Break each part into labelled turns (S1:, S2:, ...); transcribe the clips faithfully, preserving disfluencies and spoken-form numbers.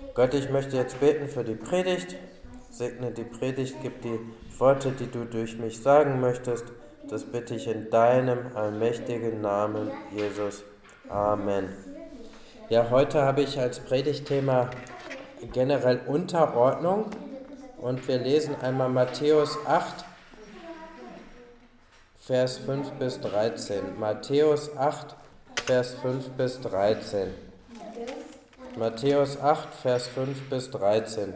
S1: Gott, ich möchte jetzt beten für die Predigt. Segne die Predigt, gib die Worte, die du durch mich sagen möchtest. Das bitte ich in deinem allmächtigen Namen, Jesus. Amen. Ja, heute habe ich als Predigtthema generell Unterordnung und wir lesen einmal Matthäus acht, Vers fünf bis dreizehn. Matthäus acht, Vers fünf bis dreizehn. Matthäus acht, Vers fünf bis dreizehn.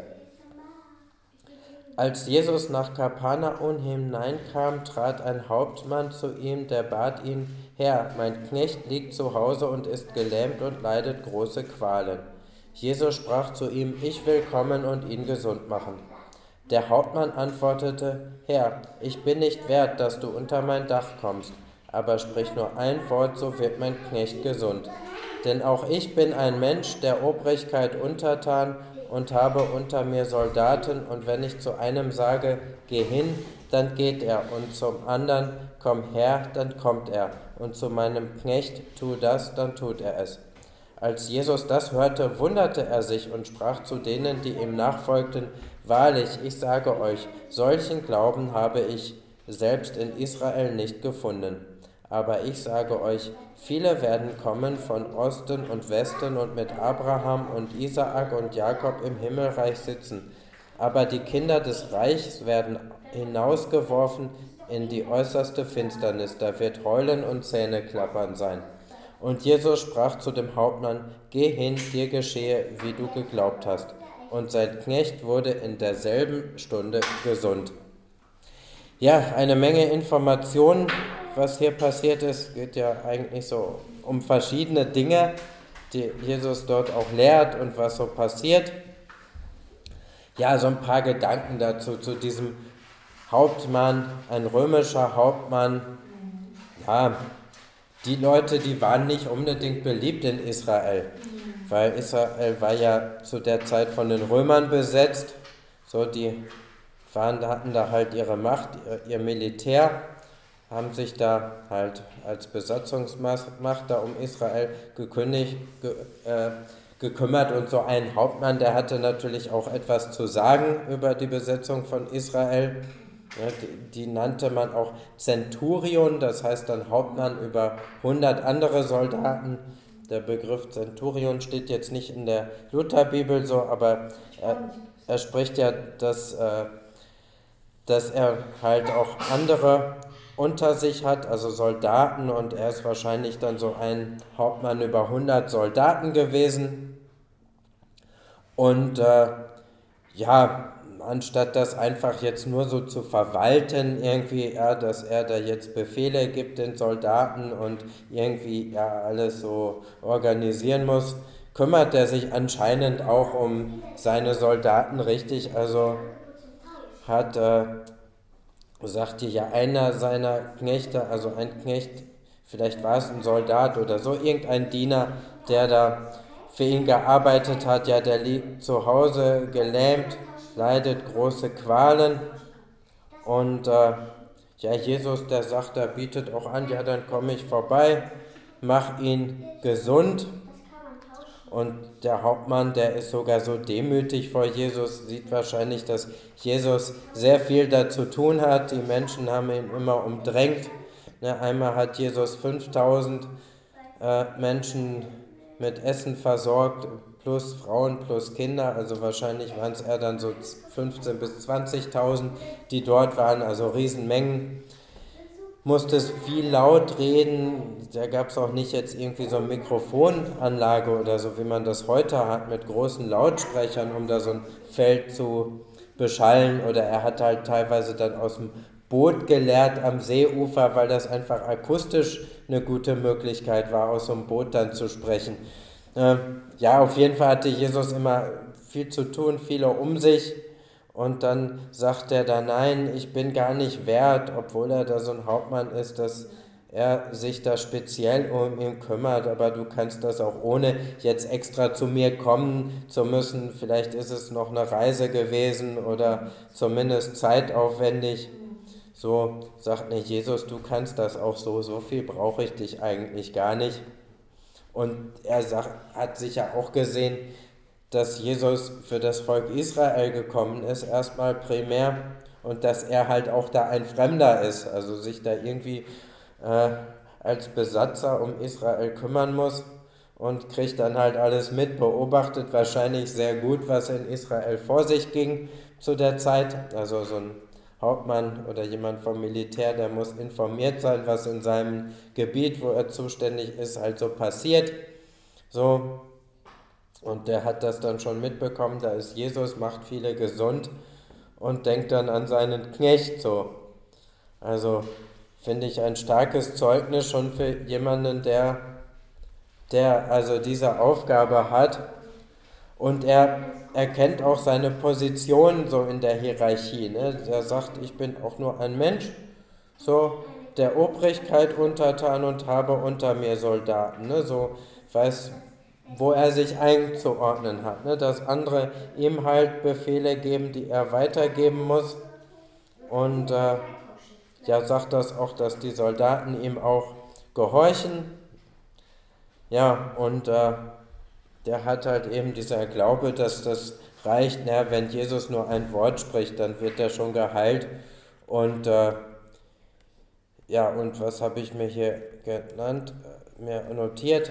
S1: Als Jesus nach Kapernaum hineinkam, trat ein Hauptmann zu ihm, der bat ihn: Herr, mein Knecht liegt zu Hause und ist gelähmt und leidet große Qualen. Jesus sprach zu ihm: Ich will kommen und ihn gesund machen. Der Hauptmann antwortete: Herr, ich bin nicht wert, dass du unter mein Dach kommst, aber sprich nur ein Wort, so wird mein Knecht gesund. Denn auch ich bin ein Mensch der Obrigkeit untertan und habe unter mir Soldaten, und wenn ich zu einem sage, geh hin, dann geht er, und zum anderen, komm her, dann kommt er, und zu meinem Knecht, tu das, dann tut er es. Als Jesus das hörte, wunderte er sich und sprach zu denen, die ihm nachfolgten: Wahrlich, ich sage euch, solchen Glauben habe ich selbst in Israel nicht gefunden. Aber ich sage euch, viele werden kommen von Osten und Westen und mit Abraham und Isaak und Jakob im Himmelreich sitzen. Aber die Kinder des Reichs werden hinausgeworfen in die äußerste Finsternis. Da wird Heulen und Zähneklappern sein. Und Jesus sprach zu dem Hauptmann: Geh hin, dir geschehe, wie du geglaubt hast. Und sein Knecht wurde in derselben Stunde gesund. Ja, eine Menge Informationen. Was hier passiert ist, geht ja eigentlich so um verschiedene Dinge, die Jesus dort auch lehrt und was so passiert. Ja, so ein paar Gedanken dazu, zu diesem Hauptmann, ein römischer Hauptmann. Ja, die Leute, die waren nicht unbedingt beliebt in Israel, weil Israel war ja zu der Zeit von den Römern besetzt. So, die waren, hatten da halt ihre Macht, ihr, ihr Militär, haben sich da halt als Besatzungsmacht da um Israel gekündigt, ge, äh, gekümmert, und so ein Hauptmann, der hatte natürlich auch etwas zu sagen über die Besetzung von Israel. Ja, die, die nannte man auch Zenturion, das heißt dann Hauptmann über hundert andere Soldaten. Der Begriff Zenturion steht jetzt nicht in der Lutherbibel so, aber er, er spricht ja, dass, äh, dass er halt auch andere unter sich hat, also Soldaten, und er ist wahrscheinlich dann so ein Hauptmann über hundert Soldaten gewesen. Und äh, ja, anstatt das einfach jetzt nur so zu verwalten, irgendwie, ja, dass er da jetzt Befehle gibt den Soldaten und irgendwie ja alles so organisieren muss, kümmert er sich anscheinend auch um seine Soldaten richtig, also hat äh, sagte ja einer seiner Knechte, also ein Knecht, vielleicht war es ein Soldat oder so, irgendein Diener, der da für ihn gearbeitet hat, ja, der liegt zu Hause gelähmt, leidet große Qualen, und äh, ja, Jesus, der sagt, der bietet auch an, ja, dann komme ich vorbei, mach ihn gesund. Und der Hauptmann, der ist sogar so demütig vor Jesus, sieht wahrscheinlich, dass Jesus sehr viel da zu tun hat. Die Menschen haben ihn immer umdrängt. Ne, einmal hat Jesus fünftausend äh, Menschen mit Essen versorgt, plus Frauen, plus Kinder. Also wahrscheinlich waren es eher dann so fünfzehntausend bis zwanzigtausend, die dort waren, also Riesenmengen. Musste es viel laut reden, da gab es auch nicht jetzt irgendwie so eine Mikrofonanlage oder so, wie man das heute hat, mit großen Lautsprechern, um da so ein Feld zu beschallen, oder er hat halt teilweise dann aus dem Boot gelehrt am Seeufer, weil das einfach akustisch eine gute Möglichkeit war, aus so einem Boot dann zu sprechen. Äh, ja, auf jeden Fall hatte Jesus immer viel zu tun, viele um sich. Und dann sagt er da: Nein, ich bin gar nicht wert, obwohl er da so ein Hauptmann ist, dass er sich da speziell um ihn kümmert, aber du kannst das auch ohne jetzt extra zu mir kommen zu müssen. Vielleicht ist es noch eine Reise gewesen oder zumindest zeitaufwendig. So sagt nicht Jesus, du kannst das auch so, so viel brauche ich dich eigentlich gar nicht. Und er sagt, hat sicher auch gesehen, dass Jesus für das Volk Israel gekommen ist, erstmal primär, und dass er halt auch da ein Fremder ist, also sich da irgendwie äh, als Besatzer um Israel kümmern muss und kriegt dann halt alles mit, beobachtet wahrscheinlich sehr gut, was in Israel vor sich ging zu der Zeit. Also so ein Hauptmann oder jemand vom Militär, der muss informiert sein, was in seinem Gebiet, wo er zuständig ist, halt so passiert. So, und der hat das dann schon mitbekommen, da ist Jesus, macht viele gesund und denkt dann an seinen Knecht so. Also finde ich ein starkes Zeugnis schon für jemanden, der, der also diese Aufgabe hat, und er erkennt auch seine Position so in der Hierarchie. Ne? Er sagt, ich bin auch nur ein Mensch, so der Obrigkeit untertan und habe unter mir Soldaten. Ne? So weiß, wo er sich einzuordnen hat. Ne? Dass andere ihm halt Befehle geben, die er weitergeben muss. Und äh, ja, sagt das auch, dass die Soldaten ihm auch gehorchen. Ja, und äh, der hat halt eben dieser Glaube, dass das reicht, na, wenn Jesus nur ein Wort spricht, dann wird er schon geheilt. Und äh, ja, und was habe ich mir hier genannt, mir notiert?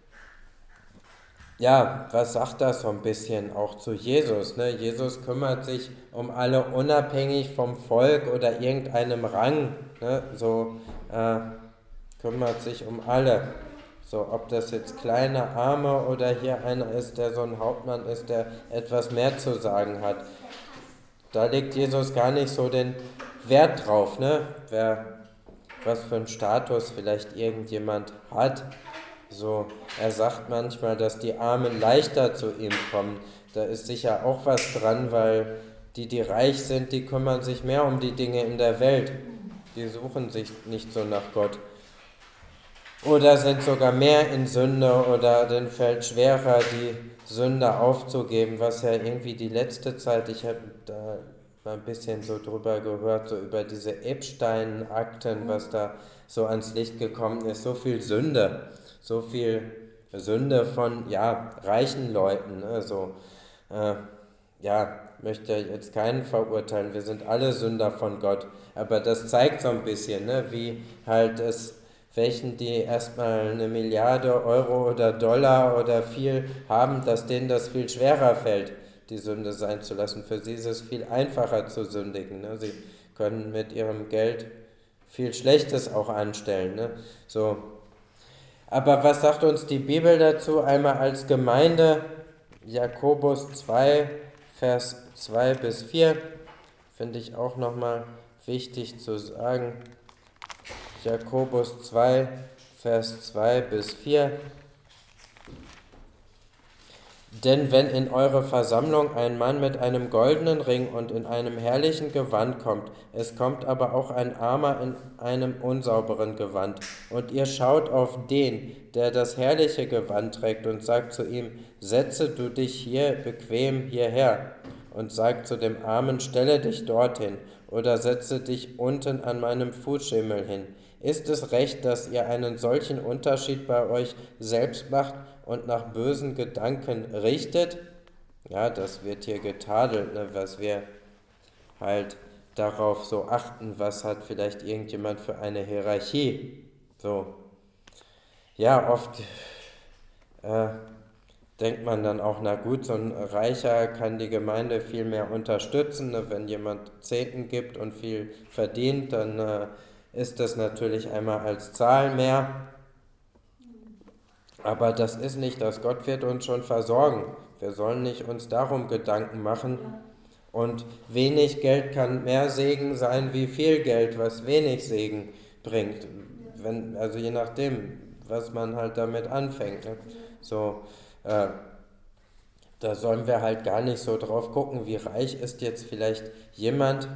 S1: Ja, was sagt das so ein bisschen auch zu Jesus? Ne? Jesus kümmert sich um alle unabhängig vom Volk oder irgendeinem Rang. Ne? So äh, kümmert sich um alle. So, ob das jetzt kleine Arme oder hier einer ist, der so ein Hauptmann ist, der etwas mehr zu sagen hat. Da legt Jesus gar nicht so den Wert drauf, ne? Wer, was für einen Status vielleicht irgendjemand hat. So, er sagt manchmal, dass die Armen leichter zu ihm kommen. Da ist sicher auch was dran, weil die, die reich sind, die kümmern sich mehr um die Dinge in der Welt. Die suchen sich nicht so nach Gott. Oder sind sogar mehr in Sünde oder denen fällt schwerer, die Sünde aufzugeben, was ja irgendwie die letzte Zeit, ich habe da mal ein bisschen so drüber gehört, so über diese Epstein-Akten, was da so ans Licht gekommen ist, so viel Sünde, so viel Sünde von, ja, reichen Leuten, ne? So, äh, ja, möchte jetzt keinen verurteilen, wir sind alle Sünder von Gott, aber das zeigt so ein bisschen, ne, wie halt es welchen, die erstmal eine Milliarde Euro oder Dollar oder viel haben, dass denen das viel schwerer fällt, die Sünde sein zu lassen. Für sie ist es viel einfacher zu sündigen. Ne? Sie können mit ihrem Geld viel Schlechtes auch anstellen. Ne? So. Aber was sagt uns die Bibel dazu? Einmal als Gemeinde, Jakobus zwei, Vers zwei bis vier, finde ich auch nochmal wichtig zu sagen. Jakobus zwei, Vers zwei bis vier. Denn wenn in eure Versammlung ein Mann mit einem goldenen Ring und in einem herrlichen Gewand kommt, es kommt aber auch ein Armer in einem unsauberen Gewand, und ihr schaut auf den, der das herrliche Gewand trägt, und sagt zu ihm, setze du dich hier bequem hierher, und sagt zu dem Armen, stelle dich dorthin, oder setze dich unten an meinem Fußschemel hin. Ist es recht, dass ihr einen solchen Unterschied bei euch selbst macht und nach bösen Gedanken richtet? Ja, das wird hier getadelt, ne, was wir halt darauf so achten, was hat vielleicht irgendjemand für eine Hierarchie. So, ja, oft äh, denkt man dann auch, na gut, so ein Reicher kann die Gemeinde viel mehr unterstützen, ne, wenn jemand Zehnten gibt und viel verdient, dann äh, ist das natürlich einmal als Zahl mehr, aber das ist nicht, dass Gott wird uns schon versorgen. Wir sollen nicht uns darum Gedanken machen, und wenig Geld kann mehr Segen sein wie viel Geld, was wenig Segen bringt, wenn, also je nachdem, was man halt damit anfängt. Ne? So, äh, da sollen wir halt gar nicht so drauf gucken, wie reich ist jetzt vielleicht jemand.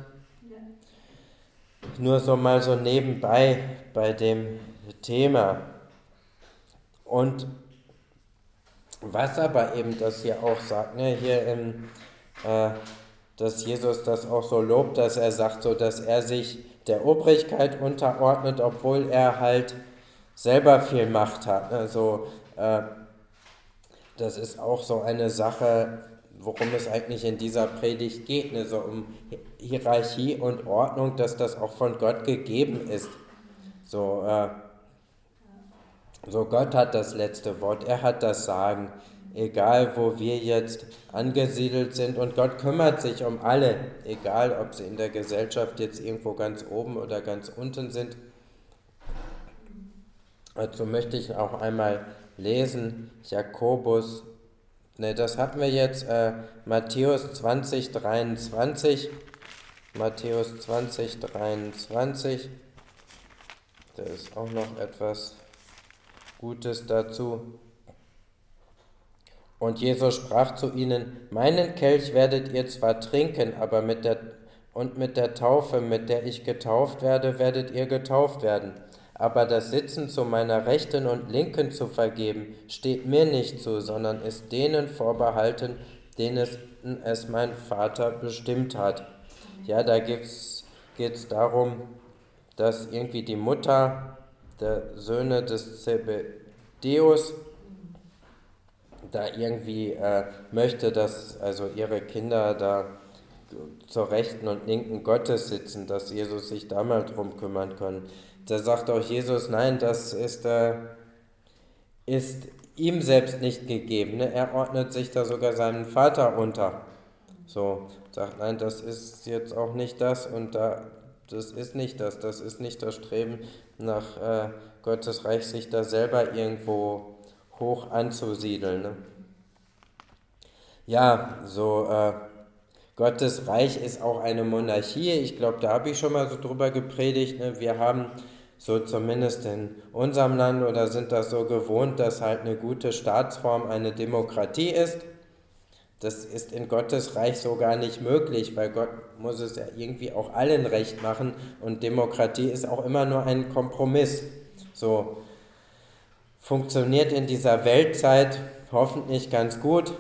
S1: Nur so mal so nebenbei bei dem Thema. Und was aber eben das hier auch sagt, ne, hier im, äh, dass Jesus das auch so lobt, dass er sagt, so dass er sich der Obrigkeit unterordnet, obwohl er halt selber viel Macht hat. Ne, so, äh, das ist auch so eine Sache, worum es eigentlich in dieser Predigt geht, ne? So um Hierarchie und Ordnung, dass das auch von Gott gegeben ist. So, äh, so Gott hat das letzte Wort, er hat das Sagen, egal wo wir jetzt angesiedelt sind, und Gott kümmert sich um alle, egal ob sie in der Gesellschaft jetzt irgendwo ganz oben oder ganz unten sind. Dazu möchte ich auch einmal lesen, Jakobus, ne, das hatten wir jetzt, äh, Matthäus zwanzig, dreiundzwanzig, Matthäus zwanzig, dreiundzwanzig, da ist auch noch etwas Gutes dazu. Und Jesus sprach zu ihnen, meinen Kelch werdet ihr zwar trinken, aber mit der, und mit der Taufe, mit der ich getauft werde, werdet ihr getauft werden. Aber das Sitzen zu meiner Rechten und Linken zu vergeben, steht mir nicht zu, sondern ist denen vorbehalten, denen es, es mein Vater bestimmt hat. Ja, da geht es darum, dass irgendwie die Mutter der Söhne des Zebedeus da irgendwie äh, möchte, dass also ihre Kinder da zur Rechten und Linken Gottes sitzen, dass Jesus sich da mal drum kümmern kann. Da sagt auch Jesus, nein, das ist, äh, ist ihm selbst nicht gegeben. Ne? Er ordnet sich da sogar seinem Vater unter. So, sagt, nein, das ist jetzt auch nicht das und da, das ist nicht das, das ist nicht das Streben nach äh, Gottes Reich, sich da selber irgendwo hoch anzusiedeln. Ne? Ja, so, äh, Gottes Reich ist auch eine Monarchie. Ich glaube, da habe ich schon mal so drüber gepredigt. Ne? Wir haben so zumindest in unserem Land oder sind das so gewohnt, dass halt eine gute Staatsform eine Demokratie ist. Das ist in Gottes Reich so gar nicht möglich, weil Gott muss es ja irgendwie auch allen recht machen und Demokratie ist auch immer nur ein Kompromiss. So funktioniert in dieser Weltzeit hoffentlich ganz gut.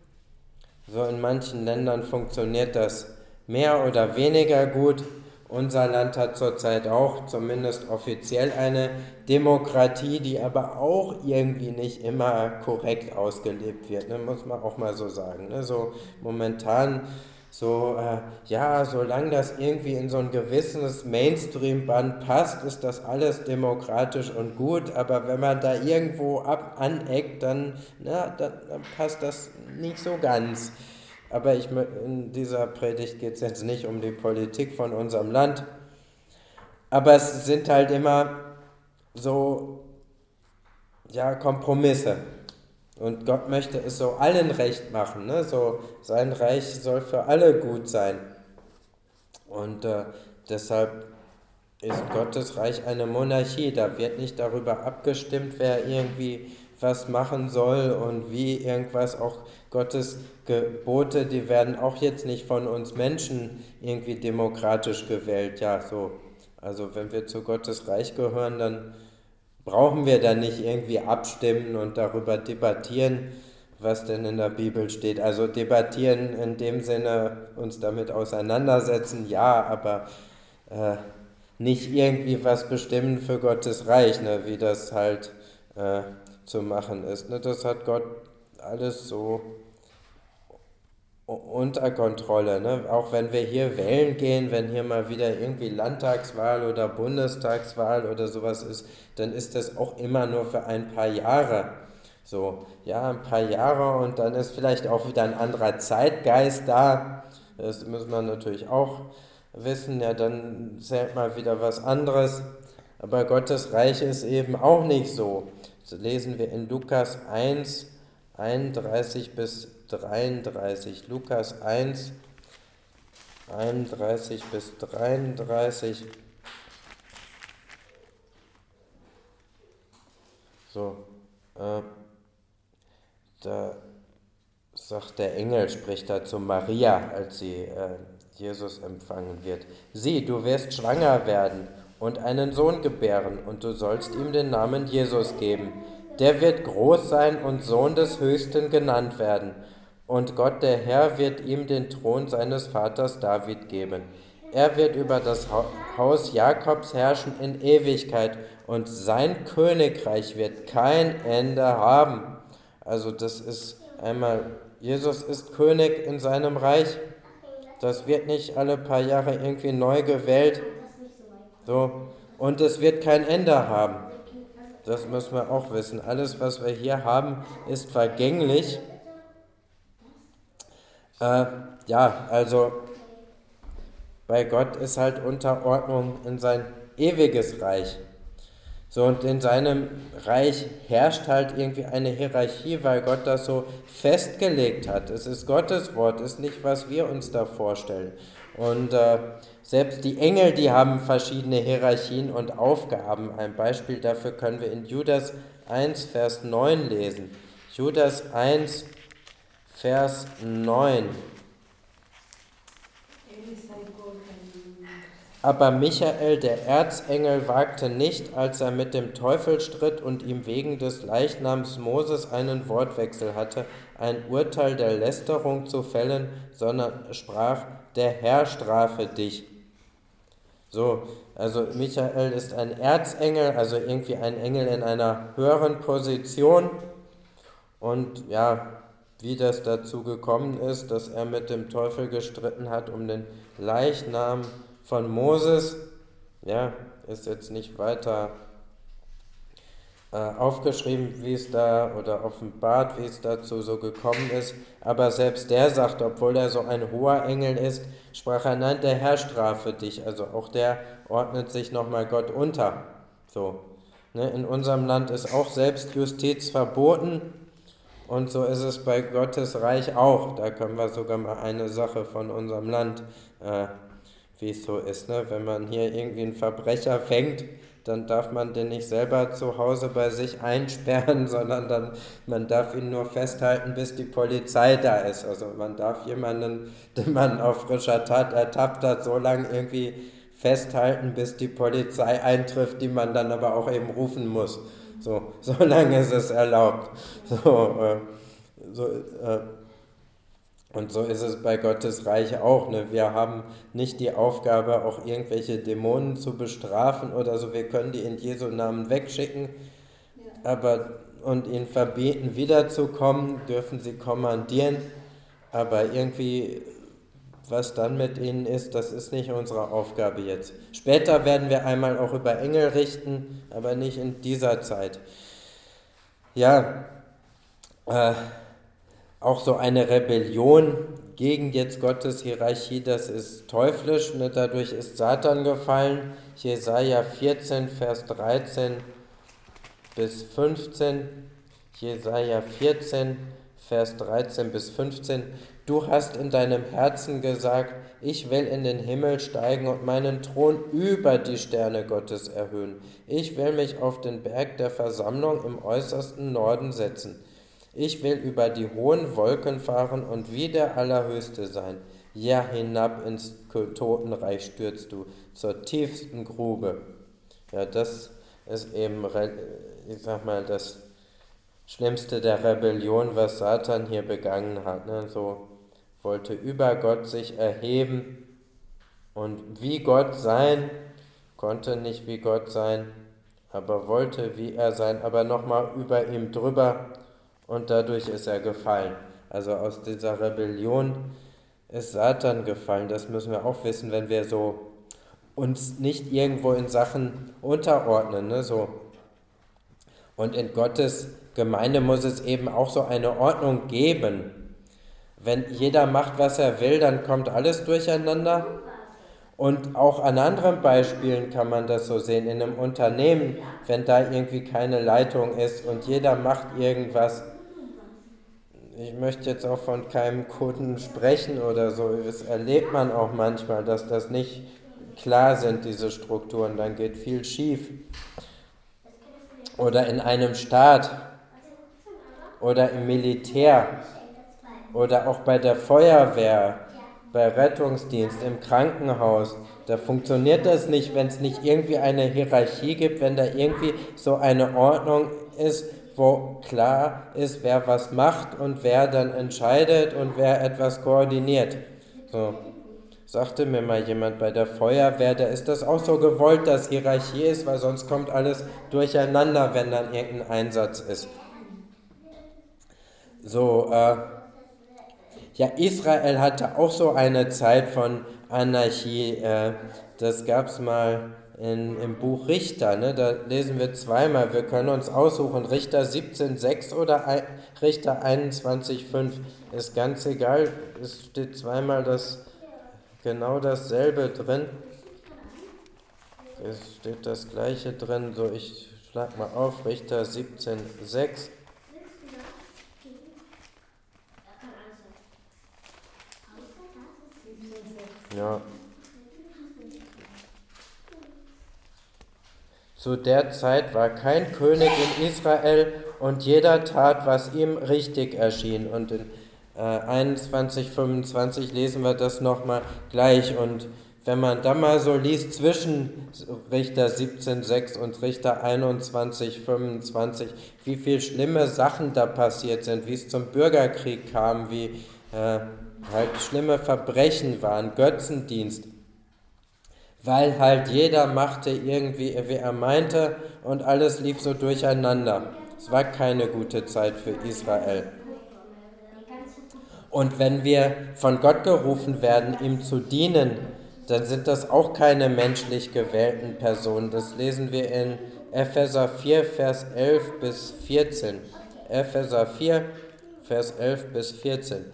S1: So in manchen Ländern funktioniert das mehr oder weniger gut. Unser Land hat zurzeit auch zumindest offiziell eine Demokratie, die aber auch irgendwie nicht immer korrekt ausgelebt wird, ne? Muss man auch mal so sagen. Ne? So momentan, so, äh, ja, solange das irgendwie in so ein gewisses Mainstream-Band passt, ist das alles demokratisch und gut, aber wenn man da irgendwo ab aneckt, dann, na, dann, dann passt das nicht so ganz. Aber ich, in dieser Predigt geht es jetzt nicht um die Politik von unserem Land. Aber es sind halt immer so, ja, Kompromisse. Und Gott möchte es so allen recht machen. Ne? So, sein Reich soll für alle gut sein. Und äh, deshalb ist Gottes Reich eine Monarchie. Da wird nicht darüber abgestimmt, wer irgendwie was machen soll und wie irgendwas. Auch Gottes Gebote, die werden auch jetzt nicht von uns Menschen irgendwie demokratisch gewählt. Ja, so. Also wenn wir zu Gottes Reich gehören, dann brauchen wir da nicht irgendwie abstimmen und darüber debattieren, was denn in der Bibel steht. Also debattieren in dem Sinne, uns damit auseinandersetzen, ja, aber äh, nicht irgendwie was bestimmen für Gottes Reich, ne, wie das halt äh, zu machen ist. Ne? Das hat Gott alles so unter Kontrolle. Ne? Auch wenn wir hier wählen gehen, wenn hier mal wieder irgendwie Landtagswahl oder Bundestagswahl oder sowas ist, dann ist das auch immer nur für ein paar Jahre. So, ja, ein paar Jahre und dann ist vielleicht auch wieder ein anderer Zeitgeist da. Das muss man natürlich auch wissen. Ja, dann zählt mal wieder was anderes. Aber Gottes Reich ist eben auch nicht so. Das lesen wir in Lukas eins, einunddreißig bis dreiunddreißig. Lukas eins, einunddreißig bis dreiunddreißig. So, äh, da sagt der Engel, spricht da zu Maria, als sie äh, Jesus empfangen wird. Sieh, du wirst schwanger werden und einen Sohn gebären, und du sollst ihm den Namen Jesus geben. Der wird groß sein und Sohn des Höchsten genannt werden. Und Gott, der Herr, wird ihm den Thron seines Vaters David geben. Er wird über das Haus Jakobs herrschen in Ewigkeit, und sein Königreich wird kein Ende haben. Also das ist einmal, Jesus ist König in seinem Reich. Das wird nicht alle paar Jahre irgendwie neu gewählt. So. Und es wird kein Ende haben. Das müssen wir auch wissen. Alles, was wir hier haben, ist vergänglich. Äh, ja, also bei Gott ist halt Unterordnung in sein ewiges Reich. So, und in seinem Reich herrscht halt irgendwie eine Hierarchie, weil Gott das so festgelegt hat. Es ist Gottes Wort, ist nicht, was wir uns da vorstellen. Und äh, selbst die Engel, die haben verschiedene Hierarchien und Aufgaben. Ein Beispiel dafür können wir in Judas eins, Vers neun lesen. Judas eins, Vers neun. Aber Michael, der Erzengel, wagte nicht, als er mit dem Teufel stritt und ihm wegen des Leichnams Moses einen Wortwechsel hatte, ein Urteil der Lästerung zu fällen, sondern sprach, der Herr strafe dich. So, also Michael ist ein Erzengel, also irgendwie ein Engel in einer höheren Position. Und ja, wie das dazu gekommen ist, dass er mit dem Teufel gestritten hat um den Leichnam von Moses, ja, ist jetzt nicht weiter äh, aufgeschrieben, wie es da, oder offenbart, wie es dazu so gekommen ist, aber selbst der sagt, obwohl er so ein hoher Engel ist, sprach er, nein, der Herr strafe dich, also auch der ordnet sich nochmal Gott unter, so. Ne, in unserem Land ist auch Selbstjustiz verboten, und so ist es bei Gottes Reich auch, da können wir sogar mal eine Sache von unserem Land äh, wie es so ist, ne? Wenn man hier irgendwie einen Verbrecher fängt, dann darf man den nicht selber zu Hause bei sich einsperren, sondern dann, man darf ihn nur festhalten, bis die Polizei da ist. Also man darf jemanden, den man auf frischer Tat ertappt hat, so lange irgendwie festhalten, bis die Polizei eintrifft, die man dann aber auch eben rufen muss. So, so lange ist es erlaubt. So, äh, so äh, Und so ist es bei Gottes Reich auch. Ne? Wir haben nicht die Aufgabe, auch irgendwelche Dämonen zu bestrafen oder so. Wir können die in Jesu Namen wegschicken, ja. aber und ihnen verbieten, wiederzukommen, dürfen sie kommandieren. Aber irgendwie, was dann mit ihnen ist, das ist nicht unsere Aufgabe jetzt. Später werden wir einmal auch über Engel richten, aber nicht in dieser Zeit. Ja, äh, Auch so eine Rebellion gegen jetzt Gottes Hierarchie, das ist teuflisch, ne? Dadurch ist Satan gefallen. Jesaja vierzehn, Vers dreizehn bis fünfzehn. Jesaja vierzehn, Vers dreizehn bis fünfzehn. Du hast in deinem Herzen gesagt, ich will in den Himmel steigen und meinen Thron über die Sterne Gottes erhöhen. Ich will mich auf den Berg der Versammlung im äußersten Norden setzen. Ich will über die hohen Wolken fahren und wie der Allerhöchste sein. Ja, hinab ins Totenreich stürzt du, zur tiefsten Grube. Ja, das ist eben, ich sag mal, das Schlimmste der Rebellion, was Satan hier begangen hat. Ne? So wollte über Gott sich erheben und wie Gott sein, konnte nicht wie Gott sein, aber wollte wie er sein, aber nochmal über ihm drüber. Und dadurch ist er gefallen. Also aus dieser Rebellion ist Satan gefallen. Das müssen wir auch wissen, wenn wir so uns nicht irgendwo in Sachen unterordnen. Ne? So. Und in Gottes Gemeinde muss es eben auch so eine Ordnung geben. Wenn jeder macht, was er will, dann kommt alles durcheinander. Und auch an anderen Beispielen kann man das so sehen. In einem Unternehmen, wenn da irgendwie keine Leitung ist und jeder macht irgendwas. Ich möchte jetzt auch von keinem Kunden sprechen oder so. Das erlebt man auch manchmal, dass das nicht klar sind, diese Strukturen. Dann geht viel schief. Oder in einem Staat. Oder im Militär. Oder auch bei der Feuerwehr. Bei Rettungsdienst, im Krankenhaus. Da funktioniert das nicht, wenn es nicht irgendwie eine Hierarchie gibt, wenn da irgendwie so eine Ordnung ist, wo klar ist, wer was macht und wer dann entscheidet und wer etwas koordiniert. So, sagte mir mal jemand bei der Feuerwehr, da ist das auch so gewollt, dass Hierarchie ist, weil sonst kommt alles durcheinander, wenn dann irgendein Einsatz ist. So, äh, ja, Israel hatte auch so eine Zeit von Anarchie. Äh, das gab es mal in, im Buch Richter. Ne? Da lesen wir zweimal. Wir können uns aussuchen, Richter siebzehn sechs oder ein, Richter einundzwanzig fünf. Ist ganz egal. Es steht zweimal das, genau dasselbe drin. Es steht das gleiche drin. So, ich schlag mal auf. Richter siebzehn sechs. Ja. Zu der Zeit war kein König in Israel und jeder tat, was ihm richtig erschien. Und in äh, einundzwanzig fünfundzwanzig lesen wir das nochmal gleich. Und wenn man da mal so liest zwischen Richter siebzehn sechs und Richter einundzwanzig fünfundzwanzig, wie viele schlimme Sachen da passiert sind, wie es zum Bürgerkrieg kam, wie äh, halt schlimme Verbrechen waren, Götzendienst, weil halt jeder machte irgendwie, wie er meinte, und alles lief so durcheinander. Es war keine gute Zeit für Israel. Und wenn wir von Gott gerufen werden, ihm zu dienen, dann sind das auch keine menschlich gewählten Personen. Das lesen wir in Epheser vier, Vers elf bis vierzehn. Epheser vier, Vers elf bis vierzehn.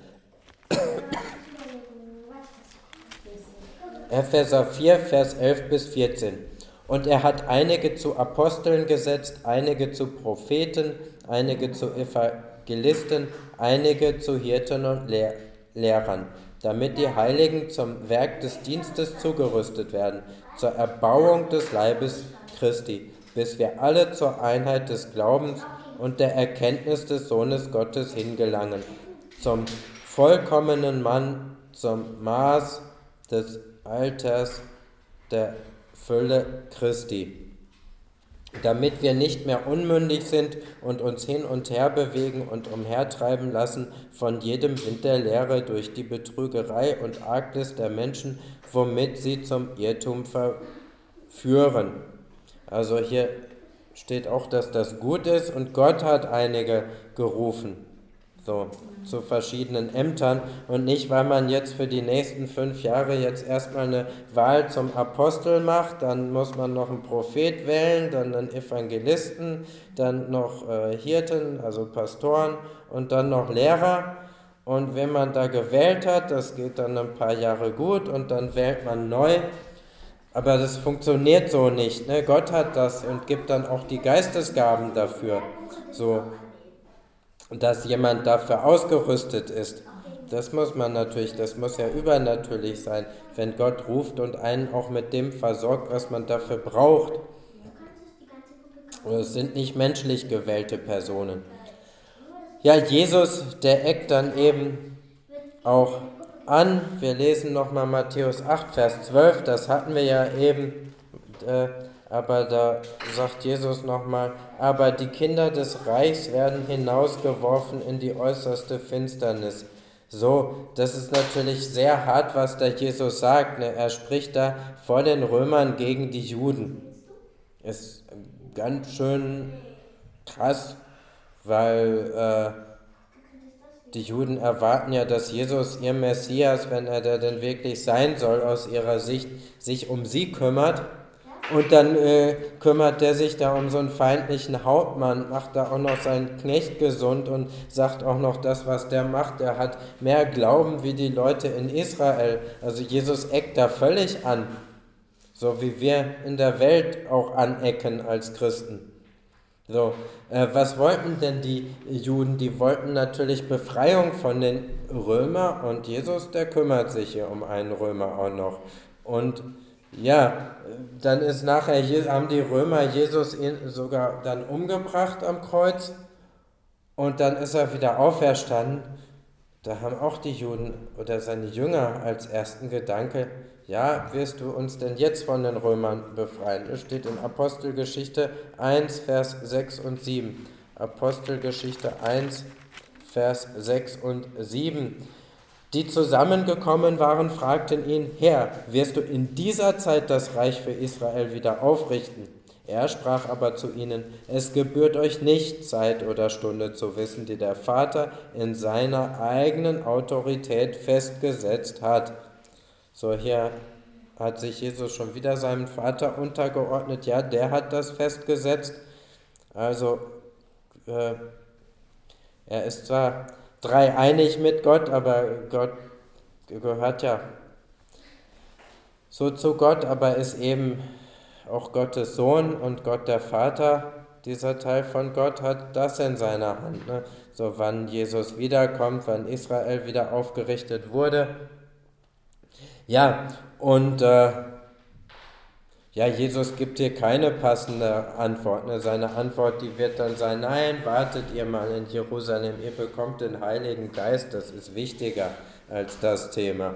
S1: Epheser vier, Vers elf bis vierzehn. Und er hat einige zu Aposteln gesetzt, einige zu Propheten, einige zu Evangelisten, einige zu Hirten und Lehr- Lehrern, damit die Heiligen zum Werk des Dienstes zugerüstet werden, zur Erbauung des Leibes Christi, bis wir alle zur Einheit des Glaubens und der Erkenntnis des Sohnes Gottes hingelangen, zum vollkommenen Mann, zum Maß des Alters der Fülle Christi, damit wir nicht mehr unmündig sind und uns hin und her bewegen und umhertreiben lassen von jedem Wind der Lehre durch die Betrügerei und Arglist der Menschen, womit sie zum Irrtum verführen. Also hier steht auch, dass das gut ist und Gott hat einige gerufen. So, zu verschiedenen Ämtern und nicht, weil man jetzt für die nächsten fünf Jahre jetzt erstmal eine Wahl zum Apostel macht, dann muss man noch einen Prophet wählen, dann einen Evangelisten, dann noch äh, Hirten, also Pastoren und dann noch Lehrer. Und wenn man da gewählt hat, das geht dann ein paar Jahre gut und dann wählt man neu. Aber das funktioniert so nicht. Ne? Gott hat das und gibt dann auch die Geistesgaben dafür. So, dass jemand dafür ausgerüstet ist. Das muss man natürlich, das muss ja übernatürlich sein, wenn Gott ruft und einen auch mit dem versorgt, was man dafür braucht. Und es sind nicht menschlich gewählte Personen. Ja, Jesus, der eckt dann eben auch an. Wir lesen nochmal Matthäus acht, Vers zwölf, das hatten wir ja eben, äh, aber da sagt Jesus nochmal, aber die Kinder des Reichs werden hinausgeworfen in die äußerste Finsternis. So, das ist natürlich sehr hart, was da Jesus sagt. Ne? Er spricht da vor den Römern gegen die Juden. Ist ganz schön krass, weil äh, die Juden erwarten ja, dass Jesus, ihr Messias, wenn er da denn wirklich sein soll, aus ihrer Sicht, sich um sie kümmert. Und dann äh, kümmert der sich da um so einen feindlichen Hauptmann, macht da auch noch seinen Knecht gesund und sagt auch noch das, was der macht. Der hat mehr Glauben wie die Leute in Israel. Also Jesus eckt da völlig an, so wie wir in der Welt auch anecken als Christen. So, äh, was wollten denn die Juden? Die wollten natürlich Befreiung von den Römern und Jesus, der kümmert sich hier um einen Römer auch noch. Und ja, dann ist nachher, haben die Römer Jesus sogar dann umgebracht am Kreuz und dann ist er wieder auferstanden. Da haben auch die Juden oder seine Jünger als ersten Gedanke, ja, wirst du uns denn jetzt von den Römern befreien? Das steht in Apostelgeschichte eins, Vers sechs und sieben. Apostelgeschichte eins, Vers sechs und sieben. Die zusammengekommen waren, fragten ihn, Herr, wirst du in dieser Zeit das Reich für Israel wieder aufrichten? Er sprach aber zu ihnen: Es gebührt euch nicht, Zeit oder Stunde zu wissen, die der Vater in seiner eigenen Autorität festgesetzt hat. So, hier hat sich Jesus schon wieder seinem Vater untergeordnet. Ja, der hat das festgesetzt. Also, äh, er ist zwar dreieinig mit Gott, aber Gott gehört ja so zu Gott, aber ist eben auch Gottes Sohn und Gott der Vater. Dieser Teil von Gott hat das in seiner Hand. Ne? So, wann Jesus wiederkommt, wann Israel wieder aufgerichtet wurde. Ja, und äh, ja, Jesus gibt hier keine passende Antwort. Ne? Seine Antwort, die wird dann sein: Nein, wartet ihr mal in Jerusalem, ihr bekommt den Heiligen Geist, das ist wichtiger als das Thema.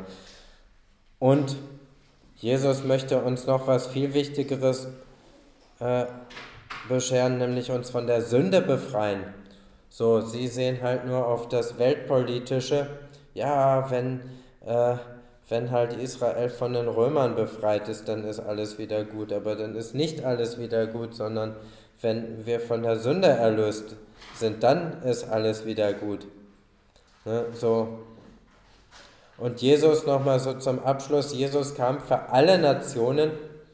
S1: Und Jesus möchte uns noch was viel Wichtigeres äh, bescheren, nämlich uns von der Sünde befreien. So, sie sehen halt nur auf das Weltpolitische. Ja, wenn, äh, wenn halt Israel von den Römern befreit ist, dann ist alles wieder gut. Aber dann ist nicht alles wieder gut, sondern wenn wir von der Sünde erlöst sind, dann ist alles wieder gut. Ne, so. Und Jesus, nochmal so zum Abschluss, Jesus kam für alle Nationen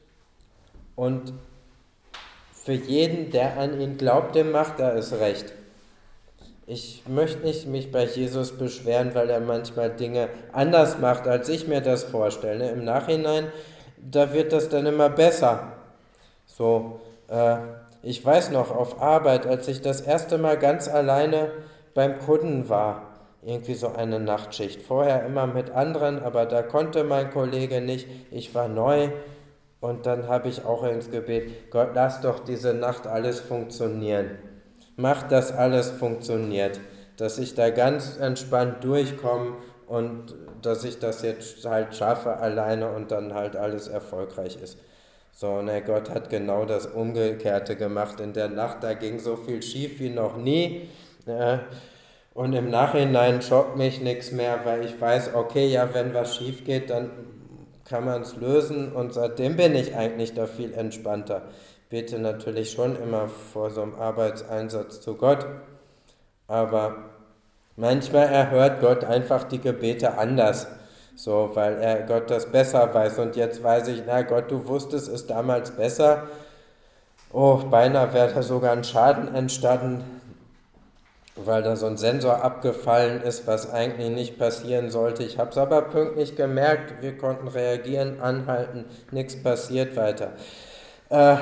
S1: und für jeden, der an ihn glaubt, dem macht er es recht. Ich möchte nicht mich bei Jesus beschweren, weil er manchmal Dinge anders macht, als ich mir das vorstelle. Im Nachhinein, da wird das dann immer besser. So, äh, ich weiß noch, auf Arbeit, als ich das erste Mal ganz alleine beim Kunden war, irgendwie so eine Nachtschicht. Vorher immer mit anderen, aber da konnte mein Kollege nicht. Ich war neu und dann habe ich auch ins Gebet: Gott, lass doch diese Nacht alles funktionieren. Mach, dass alles funktioniert. Dass ich da ganz entspannt durchkomme und dass ich das jetzt halt schaffe alleine und dann halt alles erfolgreich ist. So, ne, Gott hat genau das Umgekehrte gemacht. In der Nacht, da ging so viel schief wie noch nie. Äh, Und im Nachhinein schockt mich nichts mehr, weil ich weiß, okay, ja, wenn was schief geht, dann kann man es lösen und seitdem bin ich eigentlich da viel entspannter. Bete natürlich schon immer vor so einem Arbeitseinsatz zu Gott, aber manchmal erhört Gott einfach die Gebete anders, so, weil er Gott das besser weiß und jetzt weiß ich, na Gott, du wusstest es damals besser, oh, beinahe wäre da sogar ein Schaden entstanden, weil da so ein Sensor abgefallen ist, was eigentlich nicht passieren sollte. Ich habe es aber pünktlich gemerkt, wir konnten reagieren, anhalten, nichts passiert weiter. Äh,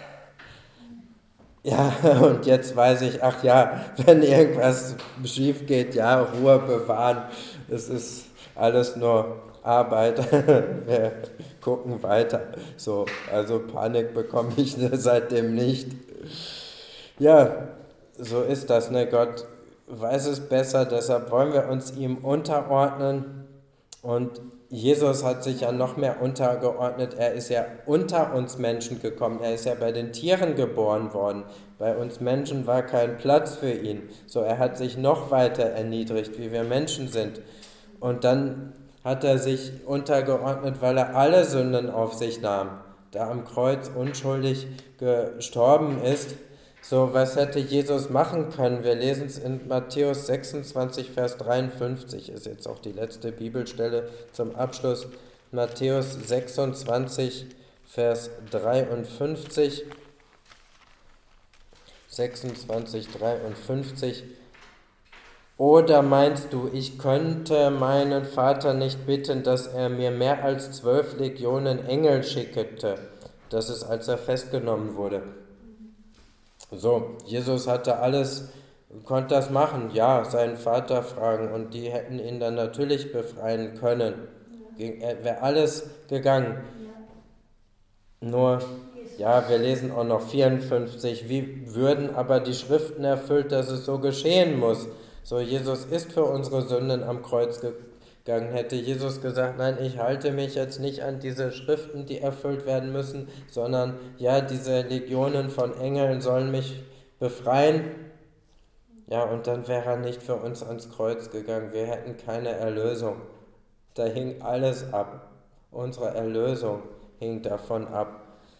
S1: ja, und jetzt weiß ich, ach ja, wenn irgendwas schief geht, ja, Ruhe bewahren, es ist alles nur Arbeit, wir gucken weiter. So, also Panik bekomme ich seitdem nicht. Ja, so ist das, ne? Gott weiß es besser, deshalb wollen wir uns ihm unterordnen. Und Jesus hat sich ja noch mehr untergeordnet. Er ist ja unter uns Menschen gekommen. Er ist ja bei den Tieren geboren worden. Bei uns Menschen war kein Platz für ihn. So, er hat sich noch weiter erniedrigt, wie wir Menschen sind. Und dann hat er sich untergeordnet, weil er alle Sünden auf sich nahm, da am Kreuz unschuldig gestorben ist. So, was hätte Jesus machen können? Wir lesen es in Matthäus sechsundzwanzig, Vers dreiundfünfzig, ist jetzt auch die letzte Bibelstelle zum Abschluss. Matthäus sechsundzwanzig, Vers dreiundfünfzig. sechsundzwanzig, dreiundfünfzig. Oder meinst du, ich könnte meinen Vater nicht bitten, dass er mir mehr als zwölf Legionen Engel schickete? Das ist, als er festgenommen wurde. So, Jesus hatte alles, konnte das machen, ja, seinen Vater fragen und die hätten ihn dann natürlich befreien können. Wäre alles gegangen. Nur, ja, wir lesen auch noch vierundfünfzig, wie würden aber die Schriften erfüllt, dass es so geschehen muss. So, Jesus ist für unsere Sünden am Kreuz gegangen. Hätte Jesus gesagt, nein, ich halte mich jetzt nicht an diese Schriften, die erfüllt werden müssen, sondern ja, diese Legionen von Engeln sollen mich befreien. Ja, und dann wäre er nicht für uns ans Kreuz gegangen. Wir hätten keine Erlösung. Da hing alles ab. Unsere Erlösung hing davon ab.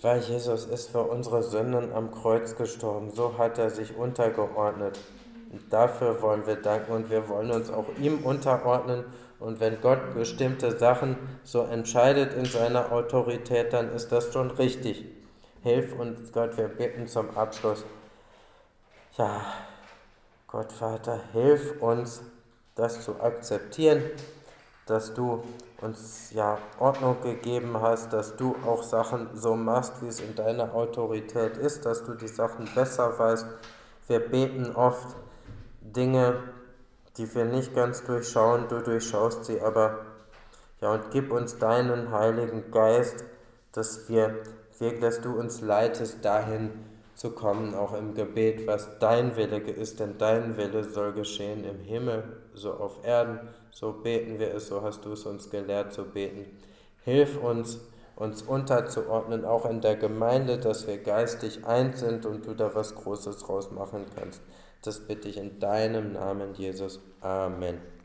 S1: Weil Jesus ist für unsere Sünden am Kreuz gestorben, so hat er sich untergeordnet. Und dafür wollen wir danken und wir wollen uns auch ihm unterordnen. Und wenn Gott bestimmte Sachen so entscheidet in seiner Autorität, dann ist das schon richtig. Hilf uns, Gott, wir bitten zum Abschluss. Ja, Gott Vater, hilf uns, das zu akzeptieren, dass du uns ja Ordnung gegeben hast, dass du auch Sachen so machst, wie es in deiner Autorität ist, dass du die Sachen besser weißt. Wir beten oft Dinge, die wir nicht ganz durchschauen, du durchschaust sie, aber ja, und gib uns deinen Heiligen Geist, dass wir wirklich, dass du uns leitest, dahin zu kommen, auch im Gebet, was dein Wille ist, denn dein Wille soll geschehen im Himmel, so auf Erden, so beten wir es, so hast du es uns gelehrt zu beten. Hilf uns, uns unterzuordnen, auch in der Gemeinde, dass wir geistig eins sind und du da was Großes draus machen kannst. Das bitte ich in deinem Namen, Jesus. Amen.